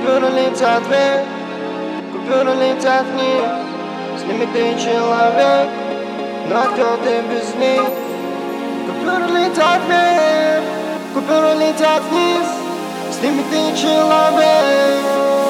Купюры летят вверх, купюры летят вниз. С ними ты человек, но кто ты без них? Купюры летят вверх, купюры летят вниз. С ними ты человек.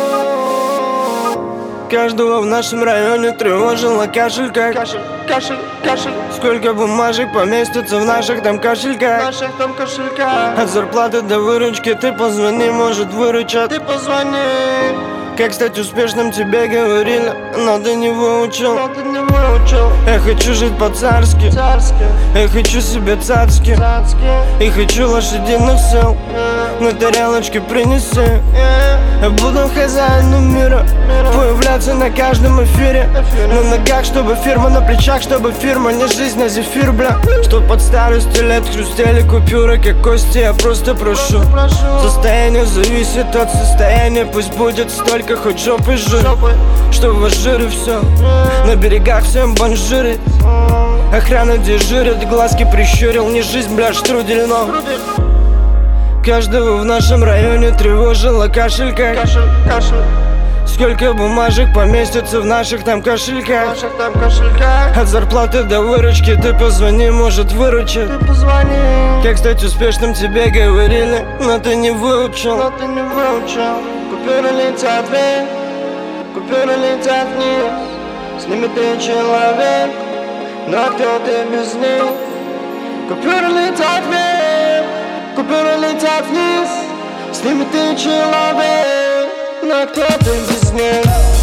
Каждого в нашем районе тревожила кошелька. Кашель, кашель, кашель. Сколько бумажек поместится в наших там В кошельках? наших там кошельках. От зарплаты до выручки ты позвони, может выручат. Ты позвони, Как стать успешным тебе говорили, но ты не выучил. но ты не выучил. Я хочу жить по-царски, Царский, я хочу себе цацки, царский. и хочу лошадиных сил. На тарелочке принеси. Я буду хозяином мира, появляться на каждом эфире. На ногах, чтобы фирма, на плечах, чтобы фирма. Не жизнь, а зефир, бля. Чтоб под старостью лет хрустели купюры, как кости. Я просто прошу. Состояние зависит от состояния. Пусть будет столько, хоть жопы жир, что в жире все. На берегах всем бонжирит. Охрана дежурит, глазки прищурил. Не жизнь, бля, штрудель, но каждого в нашем районе тревожила кошелька. Кашель, кашель. Сколько бумажек поместится в наших там В кошельках? наших там кошельках. От зарплаты до выручки ты позвони, может выручит. Ты позвони, Как стать успешным тебе говорили, но ты не выучил. но ты не выучил. Купюры летят вверх, купюры летят вниз. С ними ты человек, но кто ты без них? Купюры летят вверх, купюры летят вниз. С ними ты человек, но кто ты без них?